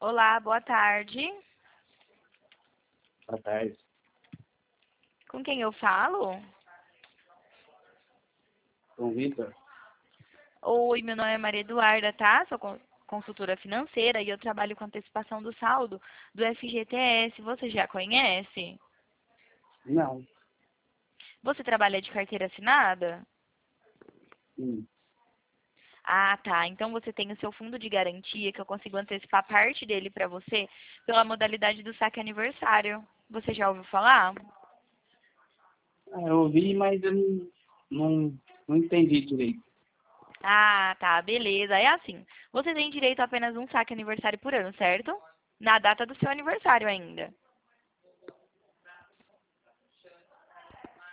Olá, boa tarde. Boa tarde. Com quem eu falo? Com o Vitor? Oi, meu nome é Maria Eduarda, tá? Sou consultora financeira e eu trabalho com antecipação do saldo do FGTS. Você já conhece? Não. Você trabalha de carteira assinada? Hum. Ah, tá. Então você tem o seu fundo de garantia que eu consigo antecipar parte dele para você pela modalidade do saque aniversário. Você já ouviu falar? Eu ouvi, mas eu não entendi direito. Ah, tá, beleza. É assim. Você tem direito a apenas um saque aniversário por ano, certo? Na data do seu aniversário ainda.